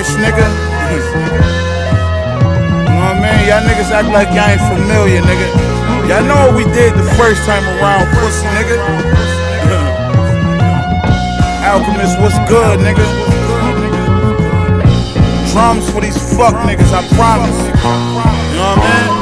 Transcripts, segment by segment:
nice, nigga. You know what I mean? Y'all niggas act like y'all ain't familiar, nigga. Y'all know what we did the first time around, pussy, nigga. Alchemist, what's good, nigga? Drums for these fuck niggas, I promise. You know what I mean?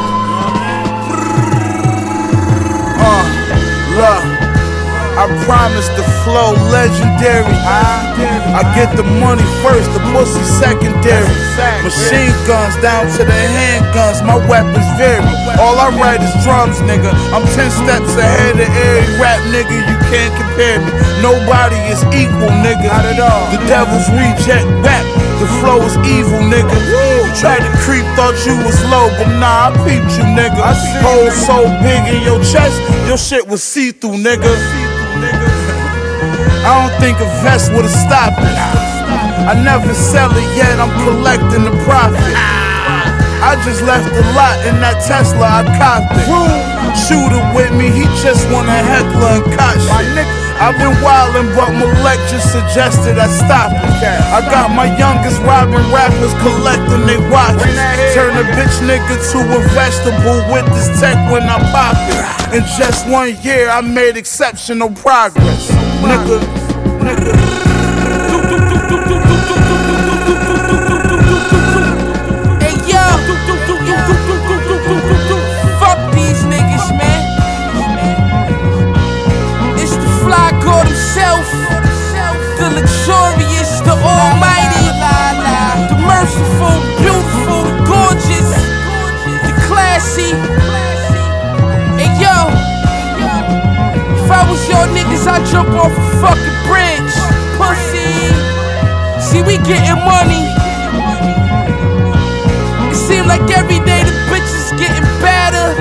Look, I promise the flow legendary. I get the money first, the pussy secondary. Machine guns down to the handguns, my weapons vary. All I write is drums, nigga. I'm 10 steps ahead of every rap nigga, you can't compare me. Nobody is equal, nigga. Not at all. The devil's reject rap, the flow is evil, nigga. You tried to creep, thought you was low, but nah, I peeped you, nigga. Hole so big in your chest, your shit was see-through, nigga. I don't think a vest would've stopped it. I never sell it yet, I'm collecting the profit. I just left a lot in that Tesla, I copped it. Shooter with me, he just wanna heckler and cot shit. I've been wildin', but Malek just suggested I stop it. I got my youngest robbing rappers collecting they watches. Turn a bitch nigga to a vegetable with this tech when I pop it. In just 1 year, I made exceptional progress. Nigga. Hey yo, fuck these niggas, man. It's the fly god himself, the luxurious, the almighty, the merciful, beautiful, the gorgeous, the classy. Hey yo, if I was your niggas, I'd jump off a fucking bridge, pussy. See, we getting money. It seem like every day the bitches getting better,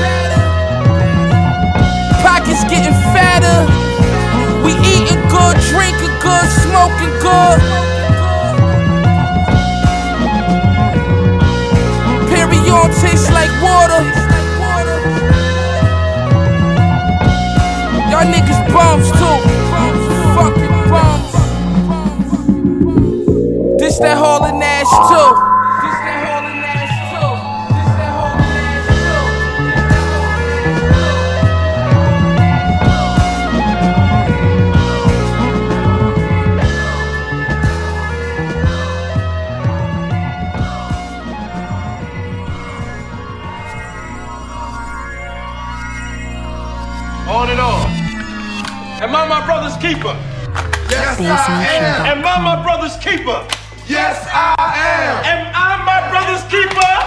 pockets getting fatter. We eating good, drinking good, smoking good. Period tastes like water. Y'all niggas bums too, fucking bums. This that Hauling Ash too. On and on. Am I my brother's keeper? Yes, I am. Am I my brother's keeper? Yes, I am. Am I my brother's keeper?